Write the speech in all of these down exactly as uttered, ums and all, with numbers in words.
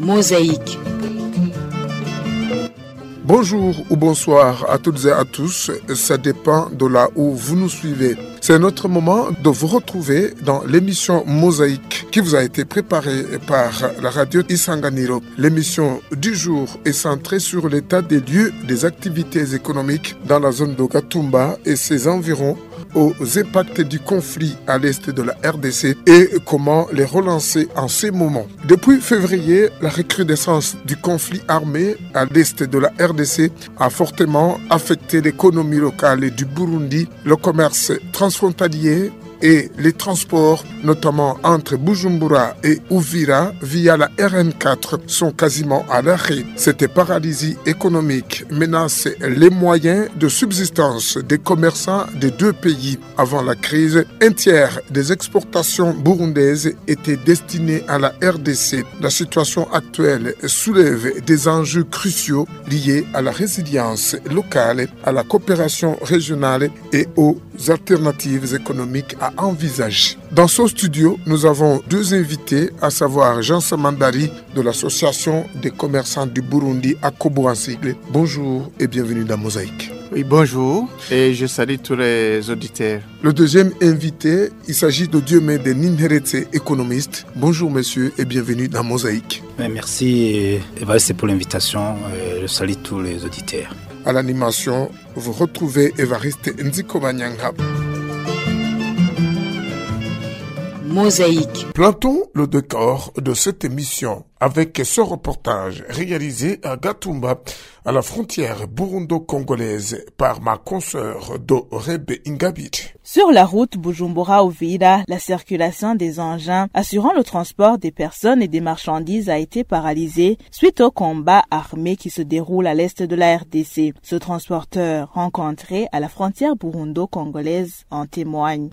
Mosaïque. Bonjour ou bonsoir à toutes et à tous, ça dépend de là où vous nous suivez. C'est notre moment de vous retrouver dans l'émission Mosaïque qui vous a été préparée par la radio Isanganiro. L'émission du jour est centrée sur l'état des lieux des activités économiques dans la zone de Gatumba et ses environs, aux impacts du conflit à l'est de la R D C et comment les relancer en ces moments. Depuis février, la recrudescence du conflit armé à l'est de la R D C a fortement affecté l'économie locale du Burundi, le commerce transfrontalier et les transports, notamment entre Bujumbura et Uvira via la R N quatre, sont quasiment à l'arrêt. Cette paralysie économique menace les moyens de subsistance des commerçants des deux pays. Avant la crise, un tiers des exportations burundaises étaient destinées à la R D C. La situation actuelle soulève des enjeux cruciaux liés à la résilience locale, à la coopération régionale et aux alternatives économiques à envisager. Dans ce studio, nous avons deux invités, à savoir Jean Samandari de l'association des commerçants du Burundi à Kobo en sigle. Bonjour et bienvenue dans Mosaïque. Oui, bonjour et je salue tous les auditeurs. Le deuxième invité, il s'agit de Dioméde Ninheretse, économiste. Bonjour monsieur et bienvenue dans Mosaïque. Merci Evariste pour l'invitation. Je salue tous les auditeurs. À l'animation, vous retrouvez Evariste Nzikobanyanga. Mosaïque. Plantons le décor de cette émission avec ce reportage réalisé à Gatumba, à la frontière burundo-congolaise, par ma consoeur Dorebe Ingabit. Sur la route Bujumbura-Uvira, la circulation des engins assurant le transport des personnes et des marchandises a été paralysée suite au combat armé qui se déroule à l'est de la R D C. Ce transporteur rencontré à la frontière burundo-congolaise en témoigne.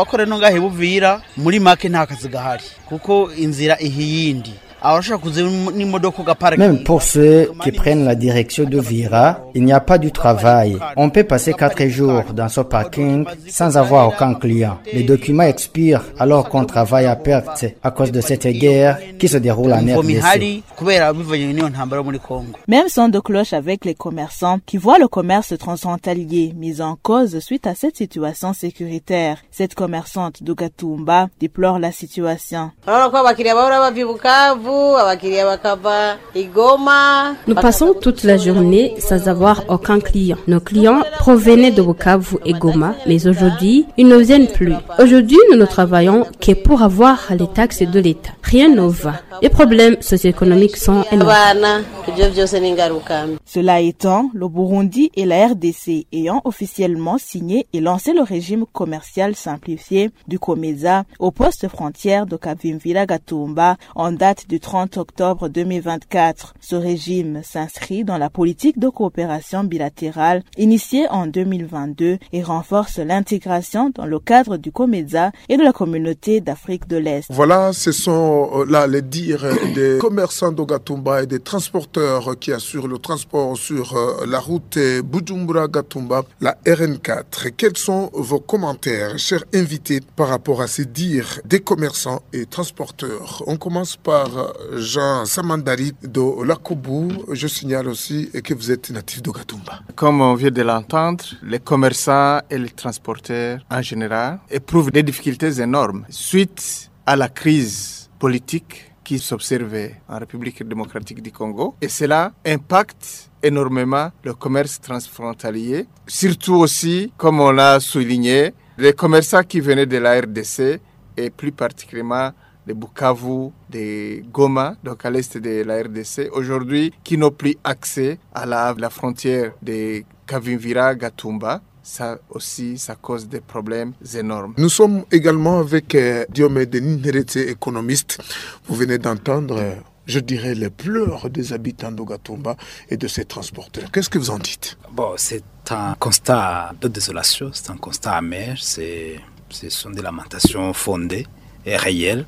Même pour ceux qui prennent la direction de Vira, il n'y a pas du travail. On peut passer quatre jours dans ce parking sans avoir aucun client. Les documents expirent alors qu'on travaille à perte à cause de cette guerre qui se déroule en R D C. Même son de cloche avec les commerçants qui voient le commerce transfrontalier mis en cause suite à cette situation sécuritaire. Cette commerçante de Gatumba déplore la situation. Nous passons toute la journée sans avoir aucun client. Nos clients provenaient de Bukavu et Goma, mais aujourd'hui, ils ne viennent plus. Aujourd'hui, nous ne travaillons que pour avoir les taxes de l'État. Rien ne va. Les problèmes socio-économiques sont énormes. Cela étant, le Burundi et la R D C ayant officiellement signé et lancé le régime commercial simplifié du COMESA au poste frontière de Kavimvira Gatumba en date du trente octobre deux mille vingt-quatre. Ce régime s'inscrit dans la politique de coopération bilatérale initiée en deux mille vingt-deux et renforce l'intégration dans le cadre du COMESA et de la communauté d'Afrique de l'Est. Voilà, ce sont là les dires des commerçants de Gatumba et des transporteurs qui assurent le transport sur la route Bujumbura-Gatumba, la R N quatre. Quels sont vos commentaires, chers invités, par rapport à ces dires des commerçants et transporteurs? On commence par Jean Samandari de Lakobu. Je signale aussi que vous êtes natif de Gatumba. Comme on vient de l'entendre, les commerçants et les transporteurs en général éprouvent des difficultés énormes suite à la crise politique qui s'observait en République démocratique du Congo. Et cela impacte énormément le commerce transfrontalier. Surtout aussi, comme on l'a souligné, les commerçants qui venaient de la R D C et plus particulièrement de Bukavu, de Goma, donc à l'est de la R D C, aujourd'hui, qui n'ont plus accès à la, la frontière de Kavimvira Gatumba. Ça aussi, ça cause des problèmes énormes. Nous sommes également avec euh, Dioméde Ninheretse, économiste. Vous venez d'entendre, euh, je dirais, les pleurs des habitants de Gatumba et de ses transporteurs. Qu'est-ce que vous en dites? Bon, c'est un constat de désolation, c'est un constat amer, c'est, ce sont des lamentations fondées et réelles.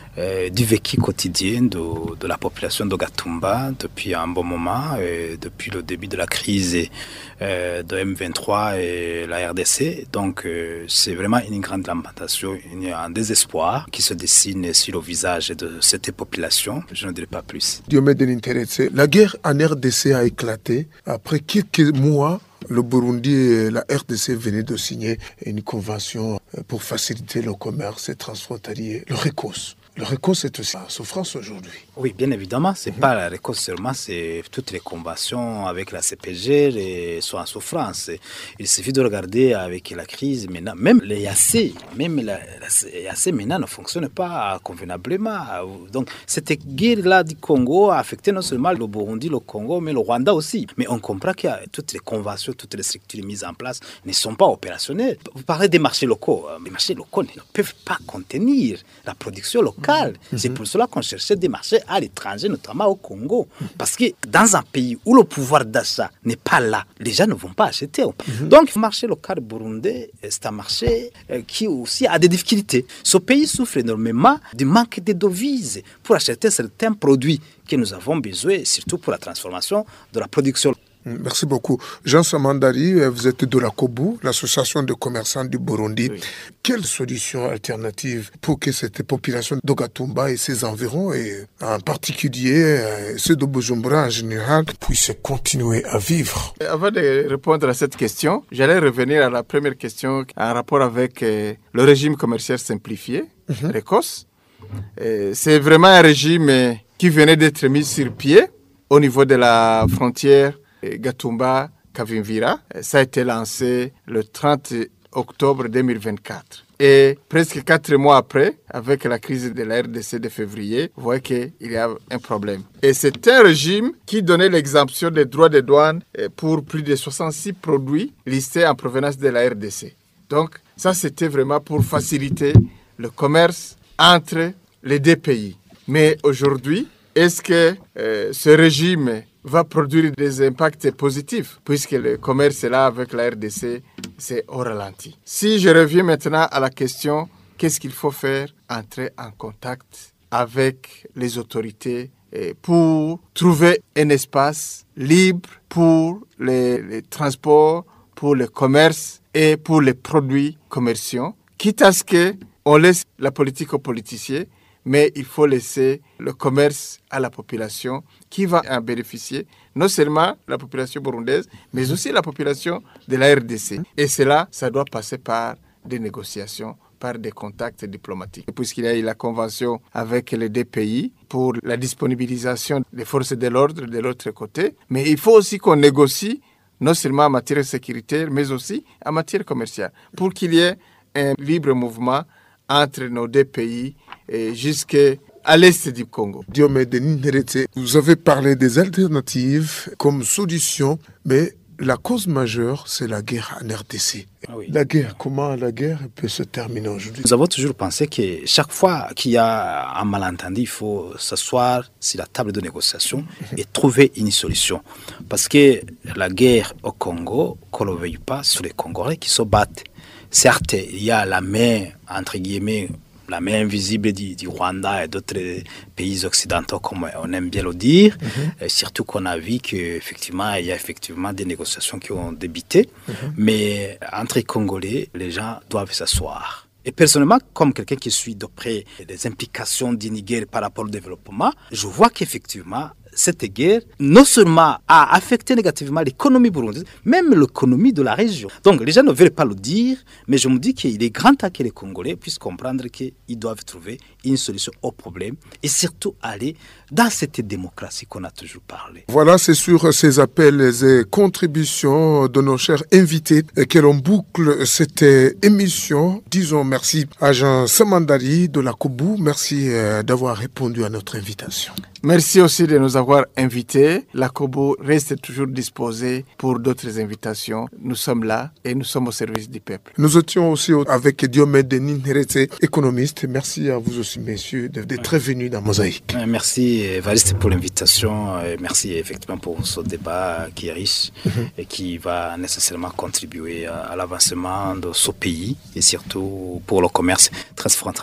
euh, du vécu quotidien de, de la population de Gatumba depuis un bon moment, euh, depuis le début de la crise euh, de M vingt-trois et la R D C. Donc euh, c'est vraiment une grande lamentation, un désespoir qui se dessine sur le visage de cette population. Je ne dirai pas plus. Diomède Ninteretse, la guerre en R D C a éclaté. Après quelques mois, le Burundi et la R D C venaient de signer une convention pour faciliter le commerce transfrontalier, le RECOS. Le RECOS est aussi en souffrance aujourd'hui. Oui, bien évidemment, c'est mmh. pas la RECOS seulement, c'est toutes les conventions avec la C P G et sont en souffrance. Il suffit de regarder avec la crise maintenant, même les Y A C, même la, la Y A C maintenant ne fonctionne pas convenablement. Donc cette guerre-là du Congo a affecté non seulement le Burundi, le Congo, mais le Rwanda aussi. Mais on comprend que toutes les conventions, toutes les structures mises en place ne sont pas opérationnelles. Vous parlez des marchés locaux. Les marchés locaux ne peuvent pas contenir la production locale. Mmh. C'est pour cela qu'on cherchait des marchés à l'étranger, notamment au Congo. Mmh. Parce que dans un pays où le pouvoir d'achat n'est pas là, les gens ne vont pas acheter. Mmh. Donc, le marché local burundais, c'est un marché qui aussi a des difficultés. Ce pays souffre énormément du manque de devises pour acheter certains produits que nous avons besoin, surtout pour la transformation de la production. Merci beaucoup. Jean Samandari, vous êtes de la COBU, l'association de commerçants du Burundi. Oui. Quelle solution alternative pour que cette population de Gatumba et ses environs, et en particulier ceux de Bujumbura en général, puissent continuer à vivre? Avant de répondre à cette question, j'allais revenir à la première question en rapport avec euh, le régime commercial simplifié, mm-hmm. RECOS. Euh, c'est vraiment un régime euh, qui venait d'être mis sur pied au niveau de la frontière Gatumba, Kavimvira. Ça a été lancé le trente octobre deux mille vingt-quatre. Et presque quatre mois après, avec la crise de la R D C de février, vous voyez qu'il y a un problème. Et c'est un régime qui donnait l'exemption des droits de douane pour plus de soixante-six produits listés en provenance de la R D C. Donc, ça, c'était vraiment pour faciliter le commerce entre les deux pays. Mais aujourd'hui, est-ce que euh, ce régime va produire des impacts positifs, puisque le commerce est là avec la R D C, c'est au ralenti. Si je reviens maintenant à la question, qu'est-ce qu'il faut faire? Entrer en contact avec les autorités pour trouver un espace libre pour les, les transports, pour le commerce et pour les produits commerciaux, quitte à ce qu'on laisse la politique aux politiciens, mais il faut laisser le commerce à la population qui va en bénéficier, non seulement la population burundaise, mais aussi la population de la R D C. Et cela, ça doit passer par des négociations, par des contacts diplomatiques. Puisqu'il y a eu la convention avec les deux pays pour la disponibilisation des forces de l'ordre de l'autre côté, mais il faut aussi qu'on négocie, non seulement en matière sécuritaire, mais aussi en matière commerciale, pour qu'il y ait un libre mouvement entre nos deux pays et jusqu'à l'est du Congo. Diomède Ninteretse, vous avez parlé des alternatives comme solution, mais la cause majeure, c'est la guerre en R D C. Ah oui. La guerre, comment la guerre peut se terminer aujourd'hui? Nous avons toujours pensé que chaque fois qu'il y a un malentendu, il faut s'asseoir sur la table de négociation et trouver une solution. Parce que la guerre au Congo, qu'on ne le veuille pas, sur les Congolais qui se battent. Certes, il y a la main, entre guillemets, la main invisible du, du Rwanda et d'autres pays occidentaux, comme on aime bien le dire. Mm-hmm. Et surtout qu'on a vu qu'effectivement, il y a effectivement des négociations qui ont débuté. Mm-hmm. Mais entre les Congolais, les gens doivent s'asseoir. Et personnellement, comme quelqu'un qui suit de près les implications d'une guerre par rapport au développement, je vois qu'effectivement, cette guerre, non seulement a affecté négativement l'économie burundaise, même l'économie de la région. Donc, les gens ne veulent pas le dire, mais je me dis qu'il est grand temps que les Congolais puissent comprendre qu'ils doivent trouver une solution au problème et surtout aller dans cette démocratie qu'on a toujours parlé. Voilà, c'est sur ces appels et contributions de nos chers invités que l'on boucle cette émission. Disons merci à Jean Samandari de la COBU. Merci d'avoir répondu à notre invitation. Merci aussi de nous avoir invités. La COBU reste toujours disposée pour d'autres invitations. Nous sommes là et nous sommes au service du peuple. Nous étions aussi avec Diomède Ninteretse, économiste. Merci à vous aussi, messieurs, d'être venus dans Mosaïque. Merci, Evariste, pour l'invitation. Merci effectivement pour ce débat qui est riche mm-hmm. et qui va nécessairement contribuer à l'avancement de ce pays et surtout pour le commerce transfrontalier.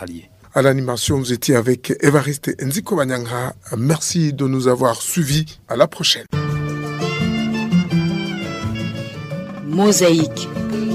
À l'animation, vous étiez avec Évariste Nziko Banyanga. Merci de nous avoir suivis. À la prochaine. Mosaïque.